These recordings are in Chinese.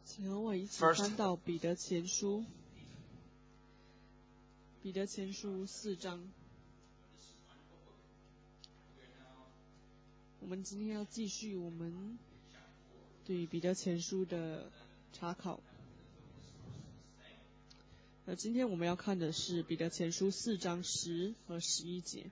请和我一起翻到彼得前书4章。我们今天要继续我们对彼得前书的查考。今天我们要看的是彼得前书4章10和11节。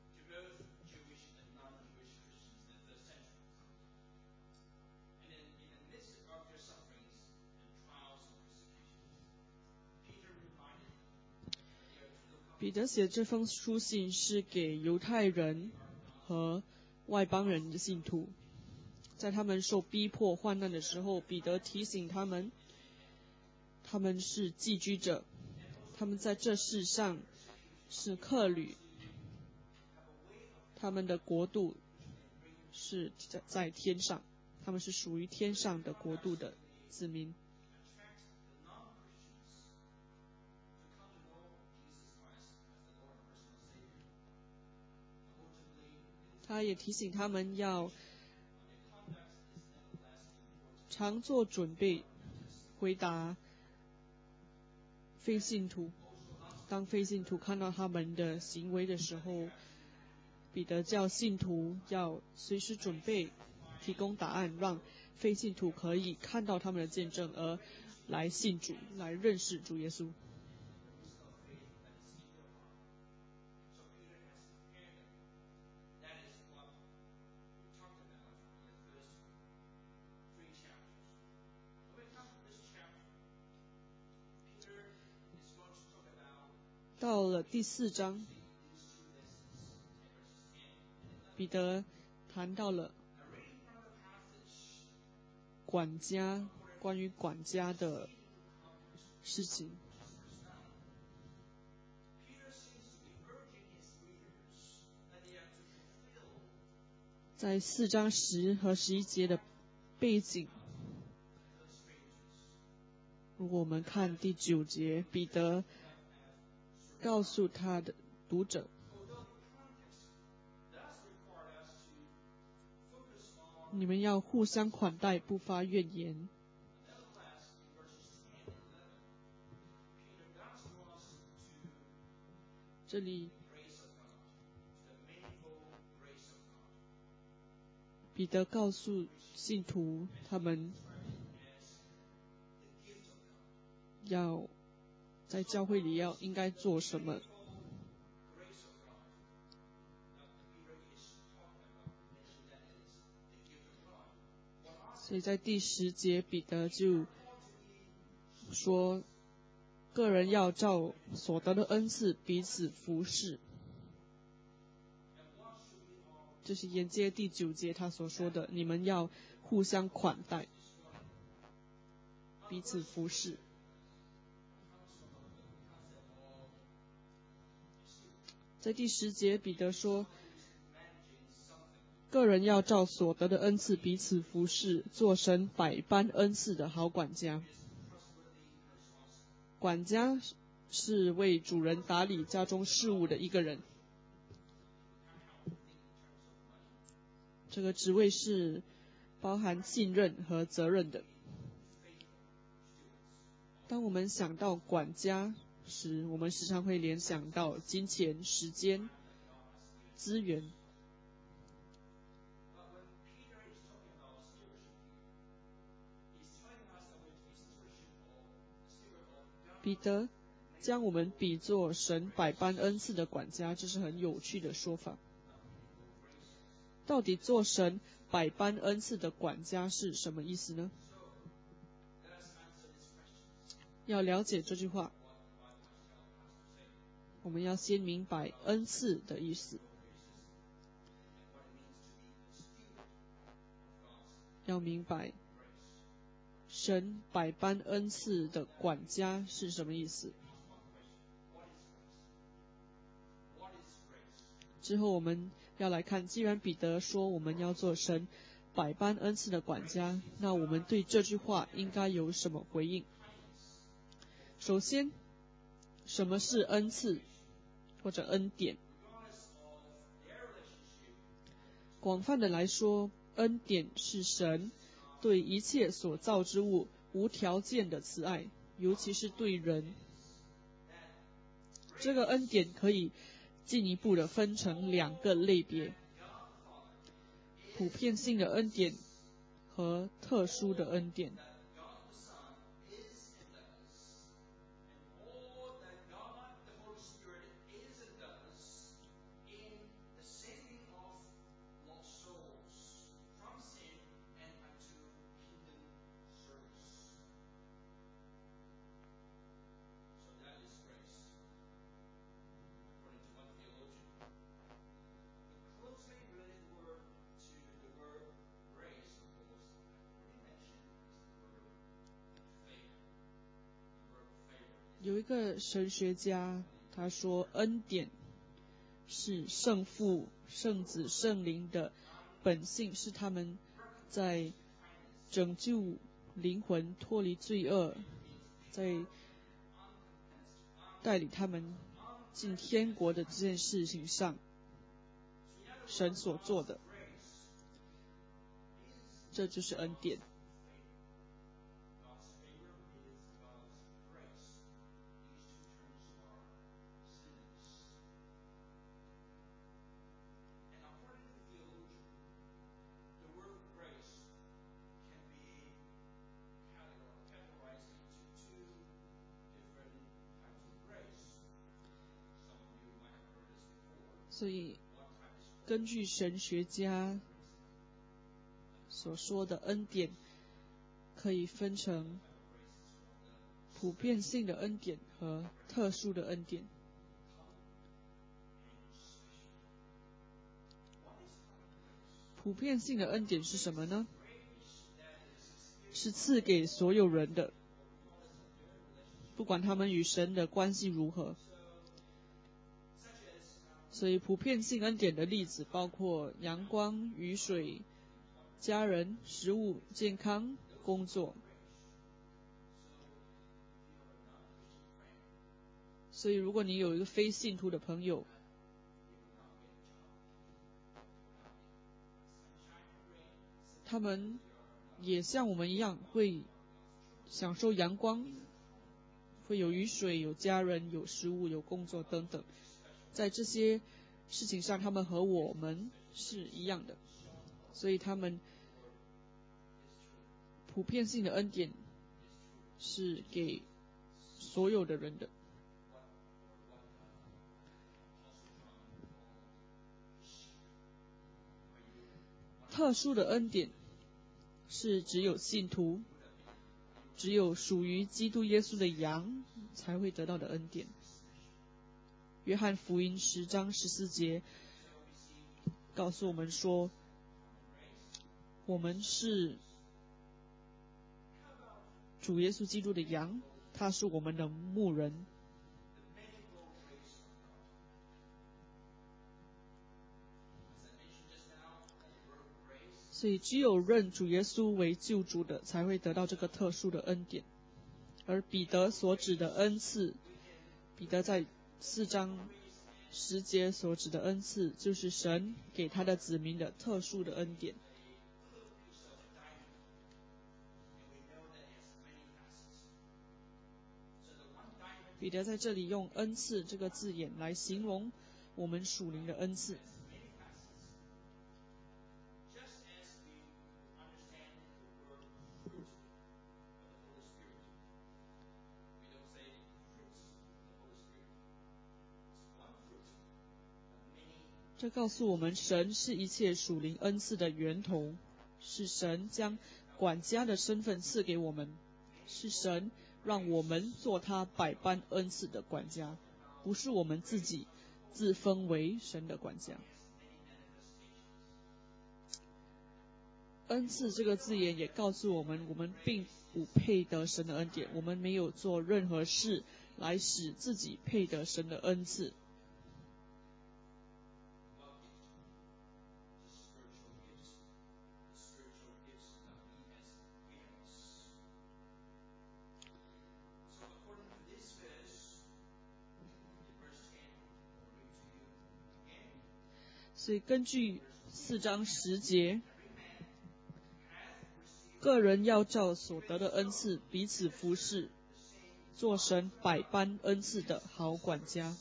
彼得写这封书信是给犹太人和外邦人的信徒，在他们受逼迫患难的时候，彼得提醒他们，他们是寄居者，他们在这世上是客旅，他们的国度是在天上，他们是属于天上的国度的子民。他也提醒他们要常做准备回答非信徒。当非信徒看到他们的行为的时候，彼得叫信徒要随时准备提供答案，让非信徒可以看到他们的见证而来信主，来认识主耶稣。到了第4章，彼得谈到了管家，关于管家的事情。在4章10和11节的背景，如果我们看第9节，彼得告诉他的读者，你们要互相款待，不发怨言。这里彼得告诉信徒，他们要在教会里应该做什么。所以在第10节，彼得就说，个人要照所得的恩赐彼此服侍。这是沿接第9节他所说的，你们要互相款待，彼此服侍。在第10节，彼得说，个人要照所得的恩赐彼此服侍，做神百般恩赐的好管家。管家是为主人打理家中事务的一个人，这个职位是包含信任和责任的。当我们想到管家时，我们时常会联想到金钱、时间、资源。彼得将我们比作神百般恩赐的管家，这是很有趣的说法。到底做神百般恩赐的管家是什么意思呢？要了解这句话，我们要先明白恩赐的意思，要明白神百般恩赐的管家是什么意思。之后我们要来看，既然彼得说我们要做神百般恩赐的管家，那我们对这句话应该有什么回应？首先，什么是恩赐或者恩典？广泛的来说，恩典是神对一切所造之物无条件的慈爱，尤其是对人。这个恩典可以进一步的分成两个类别：普遍性的恩典和特殊的恩典。有一个神学家他说，恩典是圣父、圣子、圣灵的本性，是他们在拯救灵魂脱离罪恶，在带领他们进天国的这件事情上，神所做的，这就是恩典。所以根据神学家所说的恩典，可以分成普遍性的恩典和特殊的恩典。普遍性的恩典是什么呢？是赐给所有人的，不管他们与神的关系如何。所以普遍性恩典的例子包括阳光、雨水、家人、食物、健康、工作。所以如果你有一个非信徒的朋友，他们也像我们一样会享受阳光，会有雨水、有家人、有食物、有工作等等。在这些事情上，他们和我们是一样的，所以他们普遍性的恩典是给所有的人的。特殊的恩典是只有信徒，只有属于基督耶稣的羊才会得到的恩典。约翰福音10章14节告诉我们说，我们是主耶稣基督的羊，他是我们的牧人。所以只有认主耶稣为救主的才会得到这个特殊的恩典。而彼得所指的恩赐，彼得在4章10节所指的恩赐，就是神给他的子民的特殊的恩典。彼得在这里用恩赐这个字眼来形容我们属灵的恩赐。这告诉我们，神是一切属灵恩赐的源头，是神将管家的身份赐给我们，是神让我们做他百般恩赐的管家，不是我们自己自封为神的管家。恩赐这个字眼也告诉我们，我们并不配得神的恩典，我们没有做任何事来使自己配得神的恩赐。所以根据4章10节， 个人要照所得的恩赐彼此服侍，做神百般恩赐的好管家。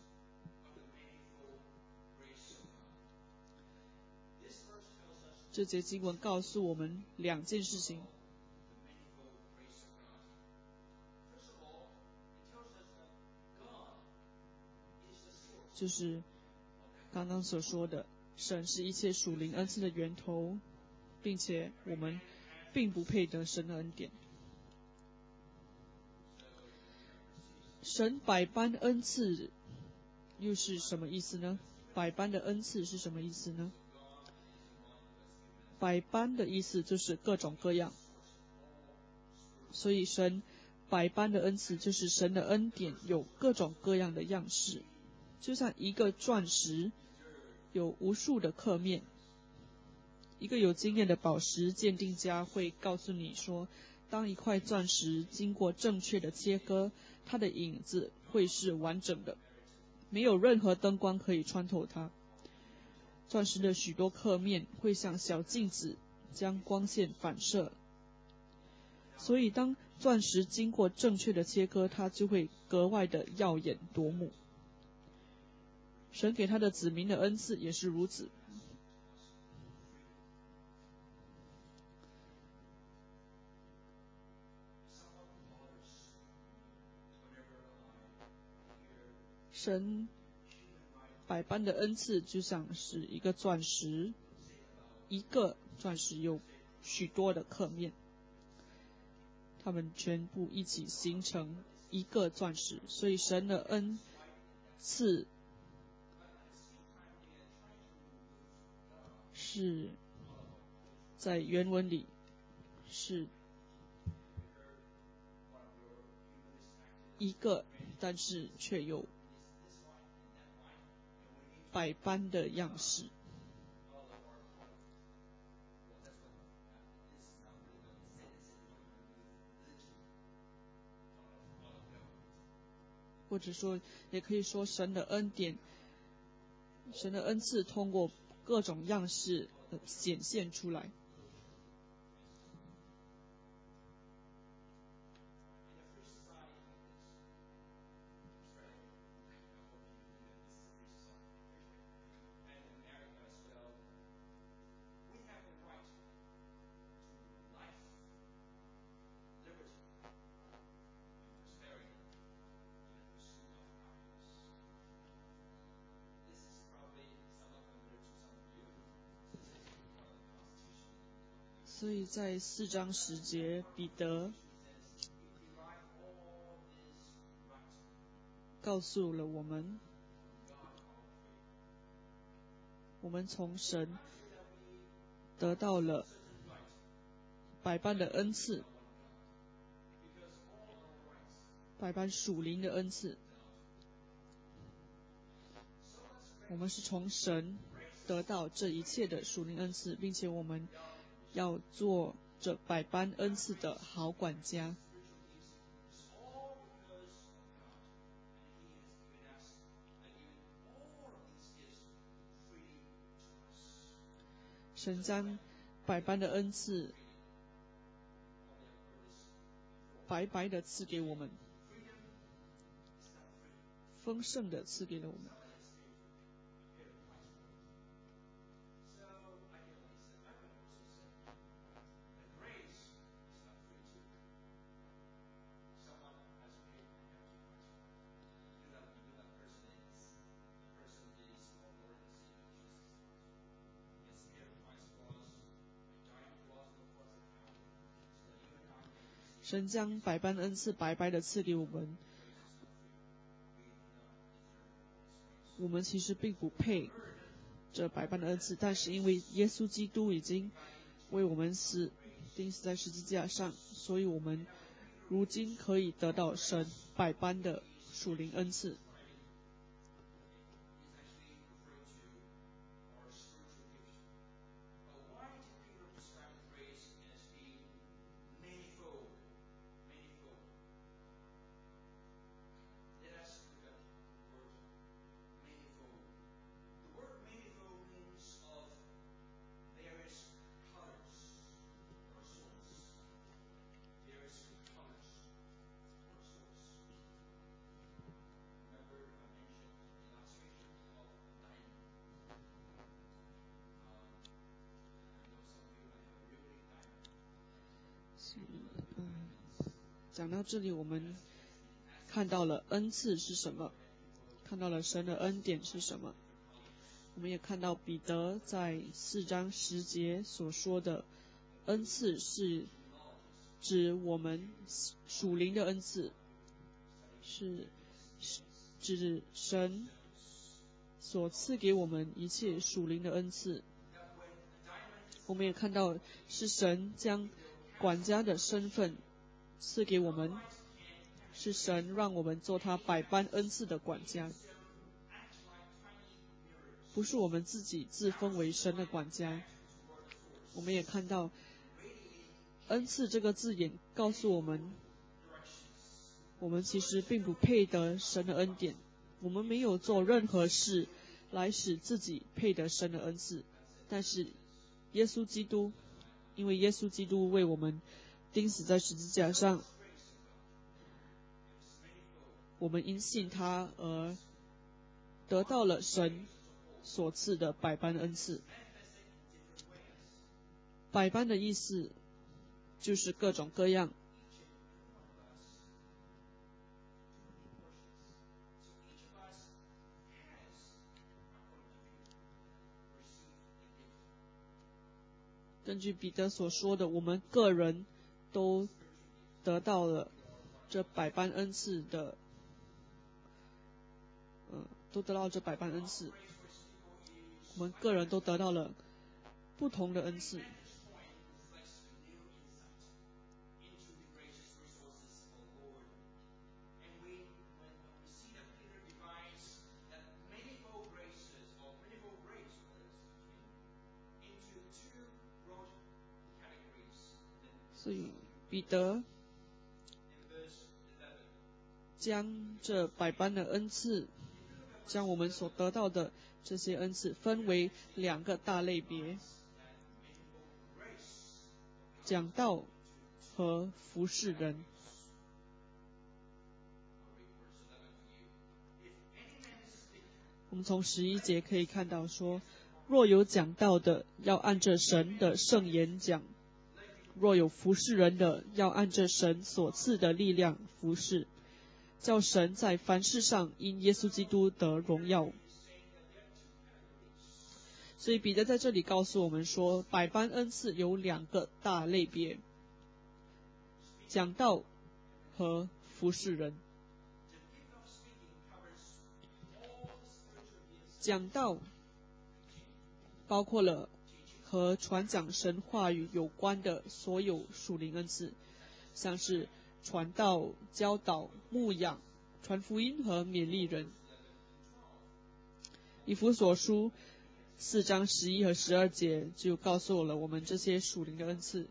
这节经文告诉我们两件事情。就是刚刚所说的，神是一切属灵恩赐的源头，并且我们并不配得神的恩典。神百般恩赐又是什么意思呢？百般的恩赐是什么意思呢？百般的意思就是各种各样，所以神百般的恩赐就是神的恩典有各种各样的样式。就像一个钻石有无数的刻面，一个有经验的宝石鉴定家会告诉你说，当一块钻石经过正确的切割，它的影子会是完整的，没有任何灯光可以穿透它。钻石的许多刻面会像小镜子，将光线反射，所以当钻石经过正确的切割，它就会格外的耀眼夺目。神给他的子民的恩赐也是如此。神百般的恩赐就像是一个钻石，一个钻石有许多的刻面，它们全部一起形成一个钻石，所以神的恩赐是在原文里是一个，但是却有百般的样式。或者说也可以说神的恩典，神的恩赐通过各种样式显现出来。所以在4章10节，彼得告诉了我们，我们从神得到了百般的恩赐，百般属灵的恩赐。我们是从神得到这一切的属灵恩赐，并且我们要做这百般恩赐的好管家。神将百般的恩赐白白的赐给我们，丰盛的赐给了我们。神将百般恩赐白白的赐给我们，我们其实并不配这百般的恩赐，但是因为耶稣基督已经为我们死，钉死在十字架上，所以我们如今可以得到神百般的属灵恩赐。 讲到这里，我们看到了恩赐是什么，看到了神的恩典是什么。我们也看到彼得在4章10节所说的恩赐是指我们属灵的恩赐，是指神所赐给我们一切属灵的恩赐。我们也看到是神将管家的身份赐给我们，是神让我们做他百般恩赐的管家，不是我们自己自封为神的管家。我们也看到恩赐这个字眼告诉我们，我们其实并不配得神的恩典，我们没有做任何事来使自己配得神的恩赐，但是耶稣基督，因为耶稣基督为我们钉死在十字架上，我们因信他而得到了神所赐的百般恩赐。百般的意思就是各种各样。根据彼得所说的，我们个人都得到了这百般恩赐的，都得到这百般恩赐。我们个人都得到了不同的恩赐。所以彼得将这百般的恩赐，将我们所得到的这些恩赐分为2个大类别，讲道和服侍人。我们从11节可以看到说，若有讲道的，要按着神的圣言讲；若有服侍人的，要按着神所赐的力量服侍，叫神在凡事上因耶稣基督得荣耀。所以彼得在这里告诉我们说，百般恩赐有2个大类别，讲道和服侍人。讲道包括了和传讲神话语有关的所有属灵恩赐，像是传道、教导、牧养、传福音和勉励人。以弗所书4章11和12节就告诉了我们这些属灵的恩赐。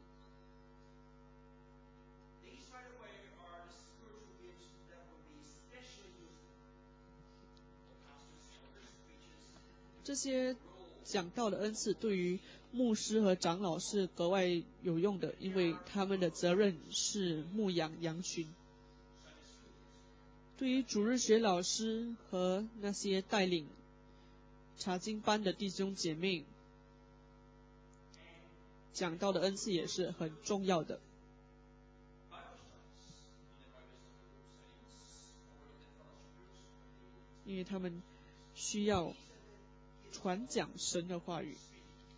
这些讲道的恩赐对于牧师和长老是格外有用的，因为他们的责任是牧养羊群。对于主日学老师和那些带领查经班的弟兄姐妹，讲道的恩赐也是很重要的。因为他们需要传讲神的话语。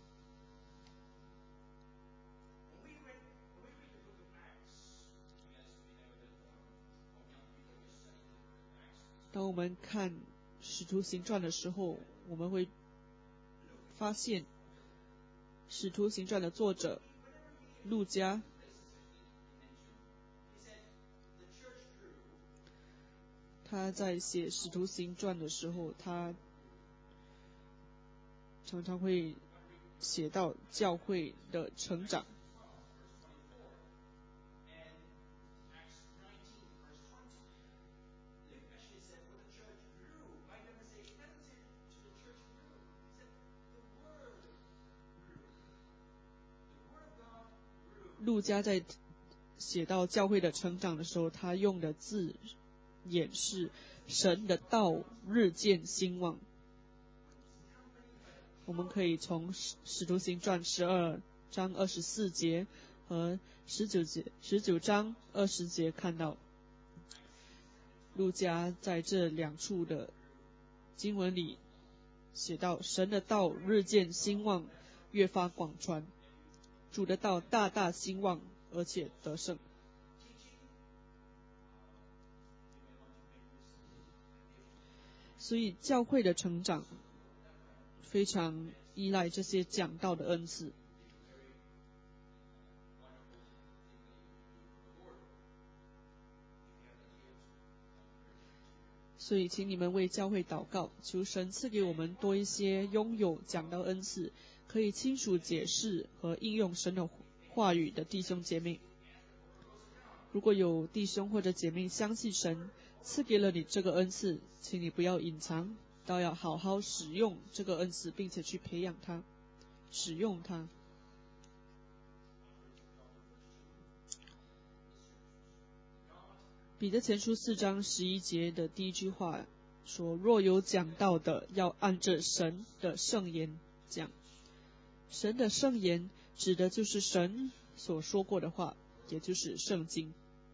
当我们看使徒行传的时候，我们会发现使徒行传的作者路加，他在写使徒行传的时候，他常常会写到教会的成长。路加在写到教会的成长的时候，他用的字眼是神的道日渐兴旺。我们可以从使徒行传12章24节和19章20节看到，路加在这两处的经文里写到，神的道日渐兴旺，越发广传，主的道大大兴旺，而且得胜。所以教会的成长非常依赖这些讲道的恩赐。所以请你们为教会祷告，求神赐给我们多一些拥有讲道恩赐，可以清楚解释和应用神的话语的弟兄姐妹。如果有弟兄或者姐妹相信神赐给了你这个恩赐，请你不要隐藏，倒要好好使用这个恩赐，并且去培养它，使用它。彼得前书4章11节的第一句话说，若有讲道的，要按着神的圣言讲。神的圣言指的就是神所说过的话，也就是圣经。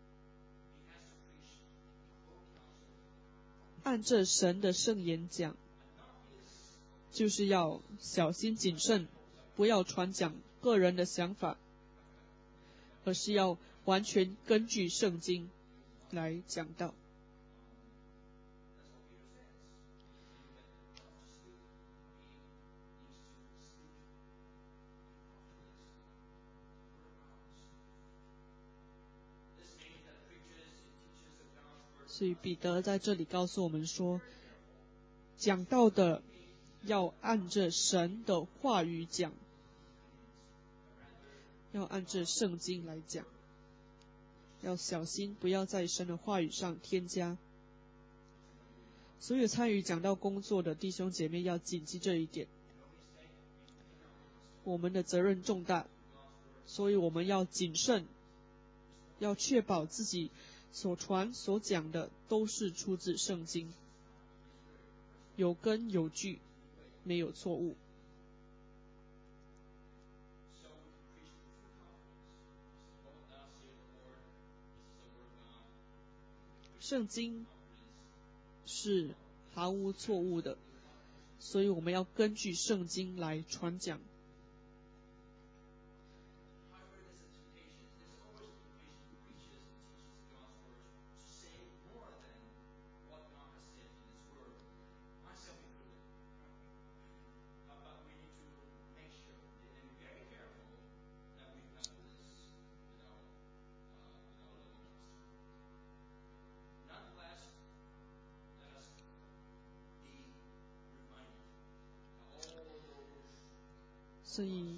按着神的圣言讲，就是要小心谨慎，不要传讲个人的想法，而是要完全根据圣经来讲道。所以彼得在这里告诉我们说，讲道的要按着神的话语讲，要按着圣经来讲，要小心不要在神的话语上添加。所有参与讲道工作的弟兄姐妹要谨记这一点。我们的责任重大，所以我们要谨慎，要确保自己所传所讲的都是出自圣经，有根有据，没有错误。圣经是毫无错误的，所以我们要根据圣经来传讲。所以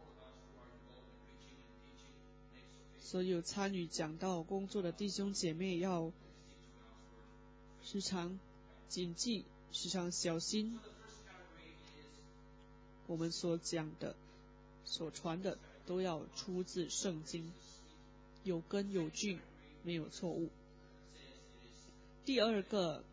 所有参与讲道工作的弟兄姐妹要时常谨记，时常小心，我们所讲的所传的都要出自圣经，有根有据，没有错误。第二个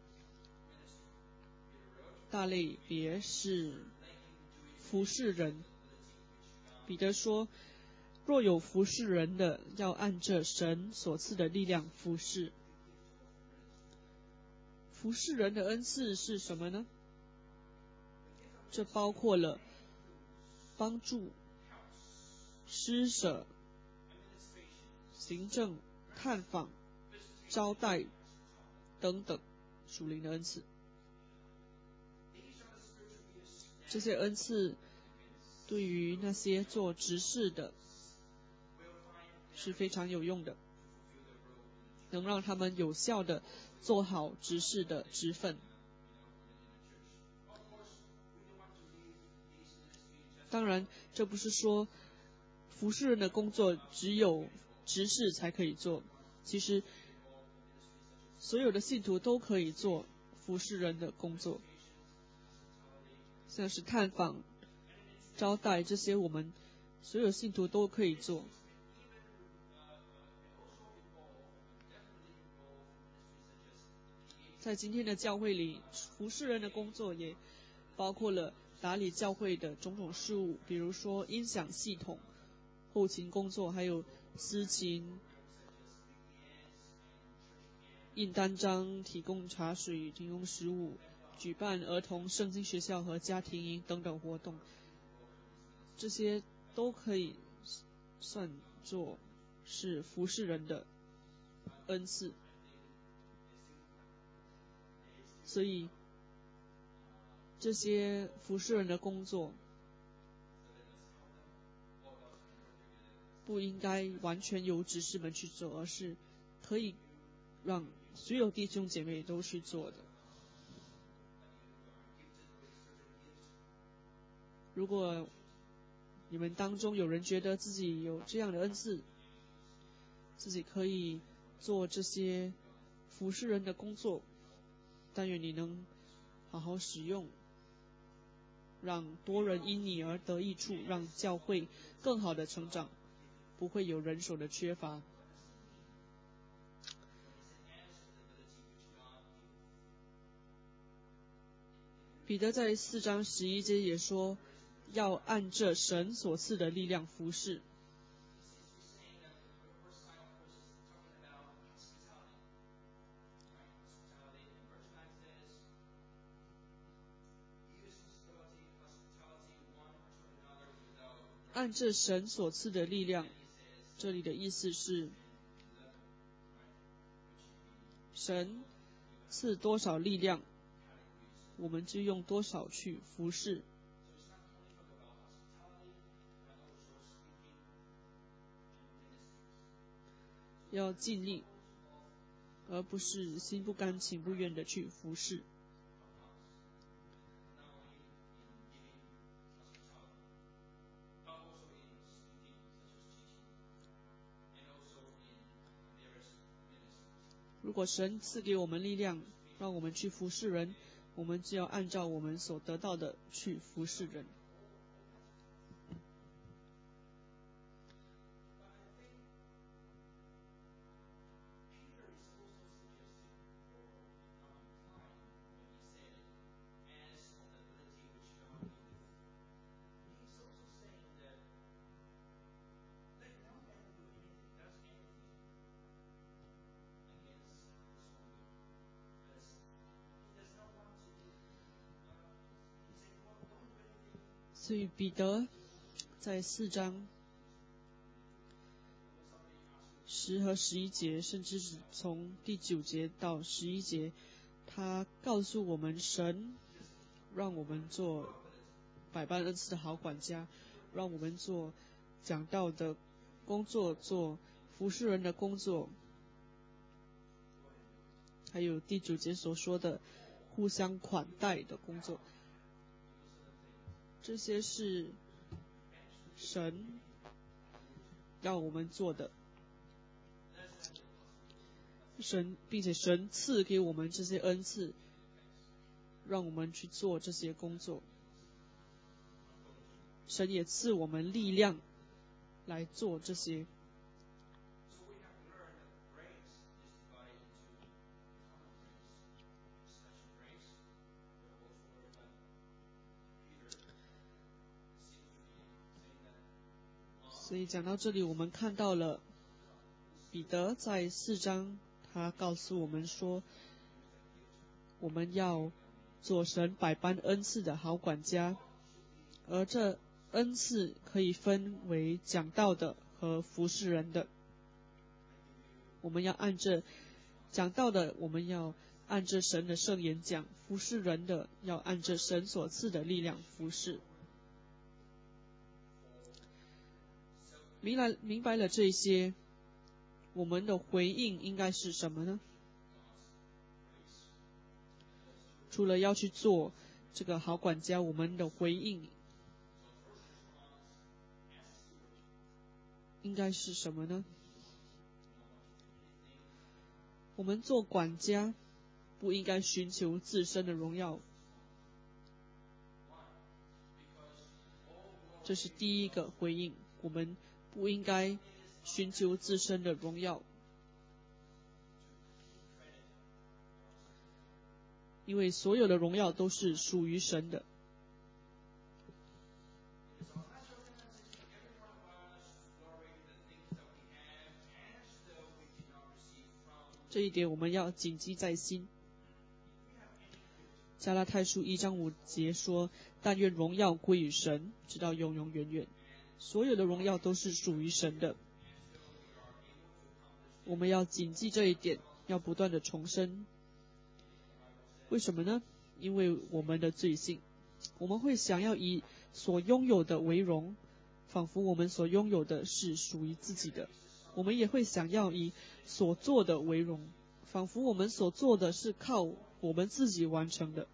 大类别是服侍人。彼得说，若有服侍人的，要按着神所赐的力量服侍。服侍人的恩赐是什么呢？这包括了帮助、施舍、行政、探访、招待等等属灵的恩赐。这些恩赐对于那些做执事的是非常有用的，能让他们有效的做好执事的职分。当然，这不是说服侍人的工作只有执事才可以做，其实所有的信徒都可以做服侍人的工作，像是探访、招待这些，我们所有信徒都可以做。在今天的教会里，服侍人的工作也包括了打理教会的种种事务，比如说音响系统， 后勤工作，还有司琴、印单张、提供茶水、提供食物、举办儿童圣经学校和家庭营等等活动，这些都可以算作是服侍人的恩赐。所以这些服侍人的工作不应该完全由执事们去做，而是可以让所有弟兄姐妹都去做的。如果你们当中有人觉得自己有这样的恩赐，自己可以做这些服侍人的工作，但愿你能好好使用，让多人因你而得益处，让教会更好的成长，不会有人手的缺乏。彼得在4章11节也说，要按着神所赐的力量服侍。按着神所赐的力量，这里的意思是神赐多少力量，我们就用多少去服侍。要尽力，而不是心不甘情不愿的去服侍。如果神赐给我们力量，让我们去服侍人，我们就要按照我们所得到的去服侍人。所以彼得在4章10和11节，甚至是从第9节到11节，他告诉我们，神让我们做百般恩赐的好管家，让我们做讲道的工作，做服侍人的工作，还有第9节所说的互相款待的工作。这些是神要我们做的，并且神赐给我们这些恩赐，让我们去做这些工作。神也赐我们力量来做这些。所以讲到这里，我们看到了彼得在4章，他告诉我们说，我们要做神百般恩赐的好管家，而这恩赐可以分为讲道的和服侍人的。我们要按着讲道的，我们要按着神的圣言讲；服侍人的，要按着神所赐的力量服侍。明白了这些，我们的回应应该是什么呢？除了要去做这个好管家，我们的回应应该是什么呢？我们做管家不应该寻求自身的荣耀，这是第一个回应。我们不应该寻求自身的荣耀，因为所有的荣耀都是属于神的。 这一点我们要谨记在心。加拉太书1章5节说：但愿荣耀归于神，直到永永远远。所有的荣耀都是属于神的。我们要谨记这一点，要不断的重申。为什么呢？因为我们的罪性，我们会想要以所拥有的为荣，仿佛我们所拥有的是属于自己的。我们也会想要以所做的为荣，仿佛我们所做的是靠我们自己完成的。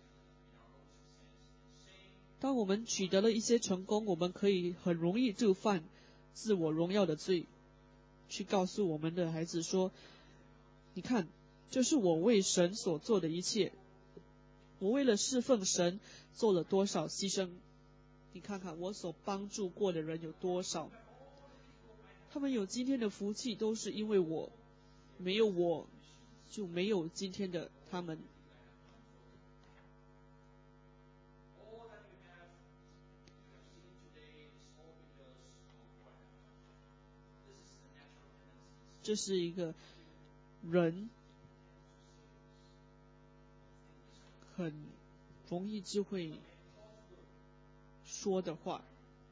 当我们取得了一些成功，我们可以很容易就犯自我荣耀的罪，去告诉我们的孩子说：你看，这是我为神所做的一切，我为了侍奉神做了多少牺牲，你看看我所帮助过的人有多少，他们有今天的福气都是因为我，没有我就没有今天的他们。这是一个人很容易就会说的话。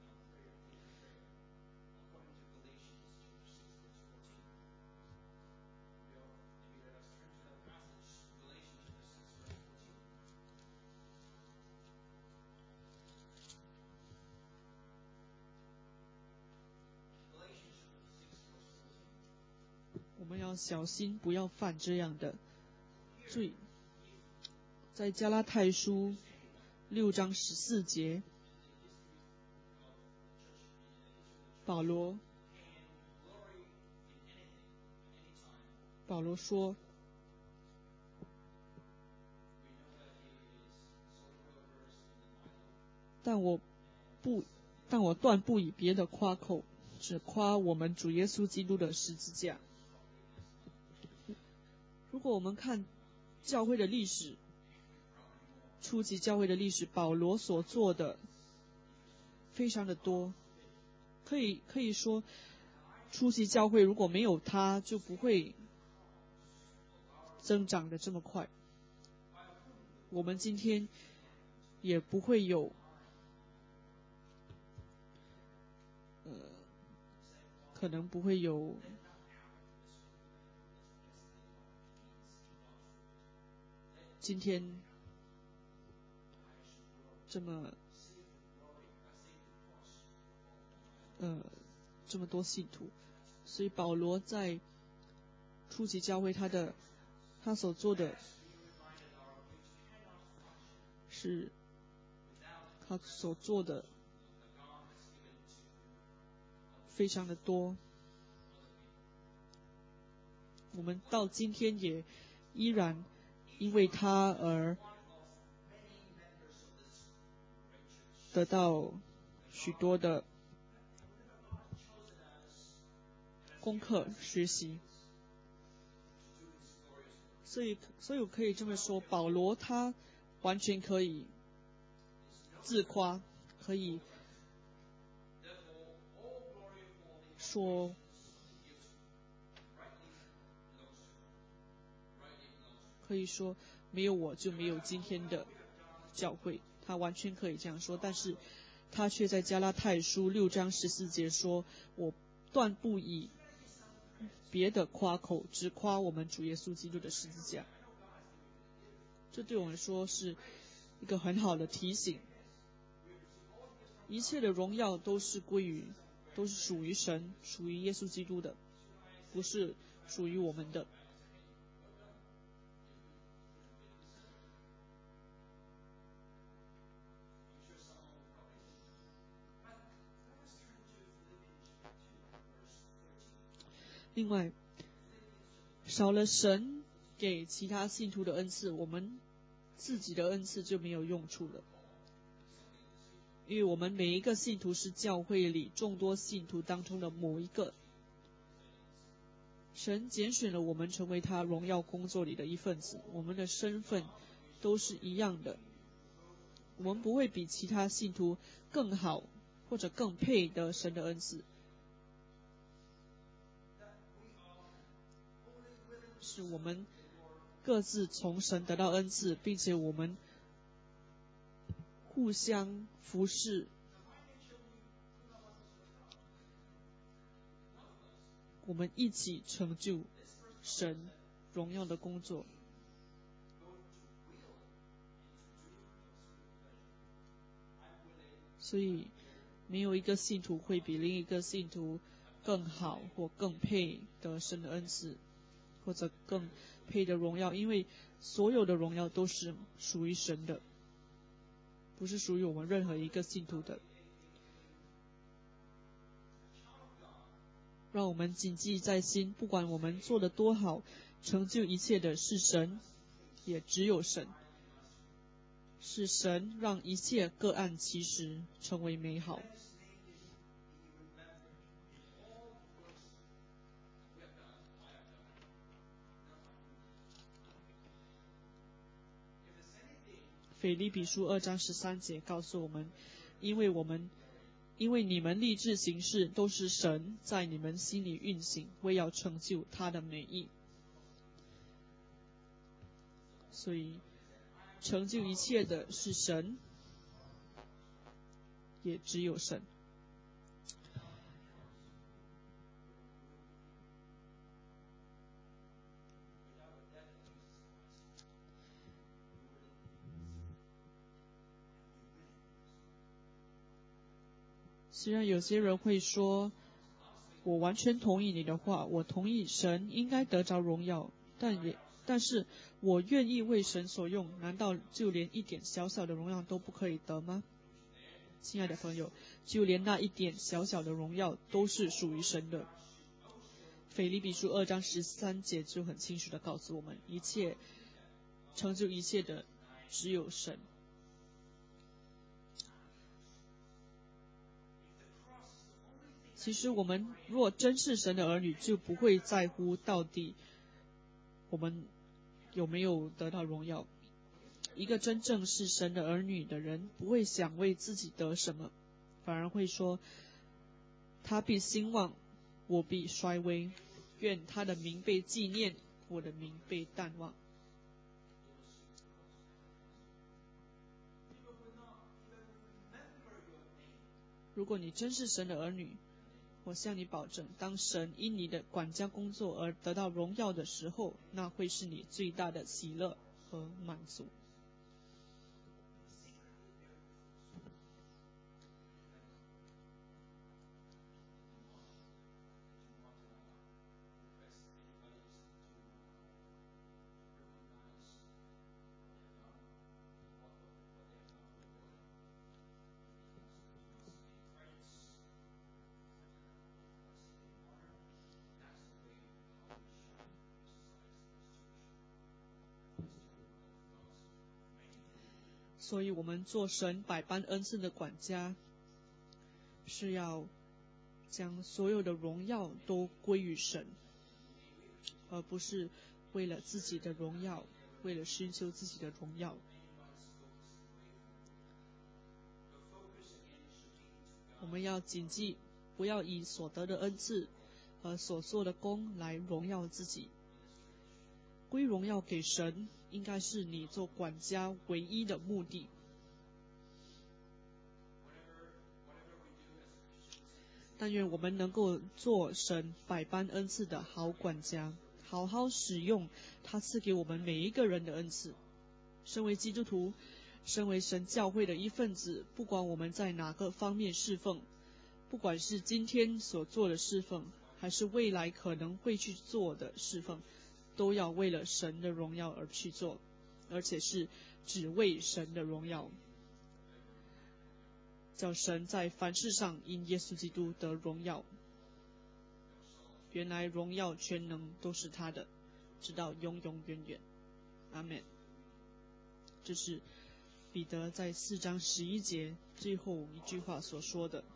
我们要小心，不要犯这样的罪。在加拉太书6章14节，保罗说：但我断不以别的夸口，只夸我们主耶稣基督的十字架。如果我们看教会的历史，初期教会的历史，保罗所做的非常的多，可以说初期教会如果没有他，就不会增长的这么快，我们今天也不会有可能不会有今天这么多信徒。所以保罗在初期教会他所做的是他所做的非常的多，我们到今天也依然因为他而得到许多的功课学习。所以我可以这么说，保罗他完全可以自夸，可以说没有我就没有今天的教会，他完全可以这样说。但是他却在加拉太书6章14节说：我断不以别的夸口，只夸我们主耶稣基督的十字架。这对我们说是一个很好的提醒，一切的荣耀都是属于神，属于耶稣基督的，不是属于我们的。另外，少了神给其他信徒的恩赐，我们自己的恩赐就没有用处了。因为我们每一个信徒是教会里众多信徒当中的某一个，神拣选了我们成为他荣耀工作里的一份子，我们的身份都是一样的，我们不会比其他信徒更好或者更配得神的恩赐。 是我们各自从神得到恩赐，并且我们互相服侍，我们一起成就神荣耀的工作。所以没有一个信徒会比另一个信徒更好或更配得神的恩赐，或者更配得荣耀，因为所有的荣耀都是属于神的，不是属于我们任何一个信徒的。让我们谨记在心，不管我们做得多好，成就一切的是神，也只有神。是神让一切各按其时成为美好。腓立比书2章13节告诉我们，因为你们立志行事，都是神在你们心里运行，为要成就他的美意。所以成就一切的是神，也只有神。虽然有些人会说，我完全同意你的话，我同意神应该得着荣耀，但是我愿意为神所用，难道就连一点小小的荣耀都不可以得吗？亲爱的朋友，就连那一点小小的荣耀都是属于神的。腓立比书2章13节就很清楚地告诉我们，一切成就一切的只有神。其实我们若真是神的儿女，就不会在乎到底我们有没有得到荣耀。一个真正是神的儿女的人，不会想为自己得什么，反而会说，他必兴旺，我必衰微，愿他的名被纪念，我的名被淡忘。如果你真是神的儿女，我向你保证，当神因你的管家工作而得到荣耀的时候，那会是你最大的喜乐和满足。所以我们做神百般恩赐的管家，是要将所有的荣耀都归于神，而不是为了自己的荣耀，为了寻求自己的荣耀。我们要谨记，不要以所得的恩赐和所做的功来荣耀自己。归荣耀给神，应该是你做管家唯一的目的。但愿我们能够做神百般恩赐的好管家，好好使用他赐给我们每一个人的恩赐。身为基督徒，身为神教会的一份子，不管我们在哪个方面侍奉，不管是今天所做的侍奉，还是未来可能会去做的侍奉，都要为了神的荣耀而去做，而且是只为神的荣耀，叫神在凡事上因耶稣基督得荣耀。原来荣耀全能都是他的，直到永永远远。阿们。这是彼得在4章11节最后一句话所说的。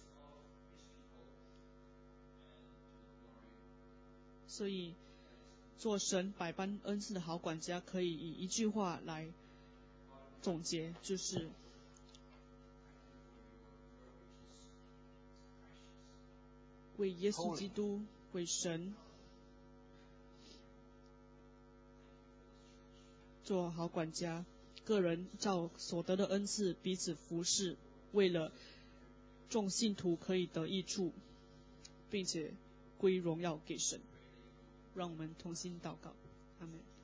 所以做神百般恩赐的好管家，可以以一句话来总结，就是为耶稣基督，为神做好管家，个人照所得的恩赐彼此服侍，为了众信徒可以得益处，并且归荣耀给神。让我们同心祷告，阿们。